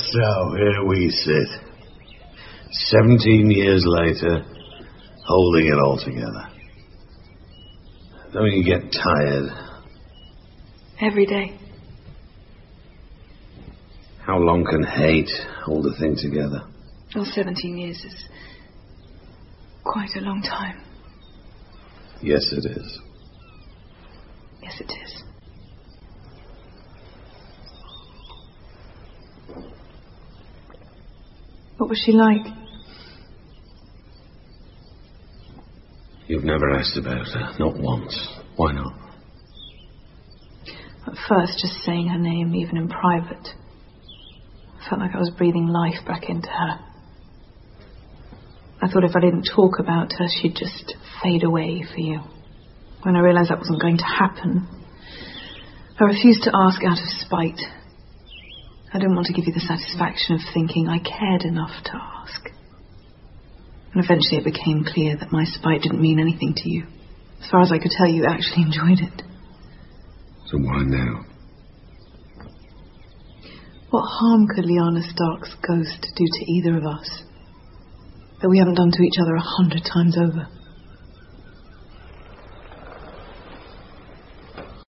So here we sit, 17 years later, holding it all together. Don't you get tired? Every day. How long can hate hold a thing together? Well, 17 years is quite a long time. Yes, it is. Yes, it is. What was she like? You've never asked about her, not once. Why not? At first, just saying her name, even in private, felt like I was breathing life back into her. I thought if I didn't talk about her, she'd just fade away for you. When I realised that wasn't going to happen, I refused to ask out of spite. I didn't want to give you the satisfaction of thinking I cared enough to ask. And eventually it became clear that my spite didn't mean anything to you. As far as I could tell, you actually enjoyed it. So why now? What harm could Lyanna Stark's ghost do to either of us that we haven't done to each other 100 times over?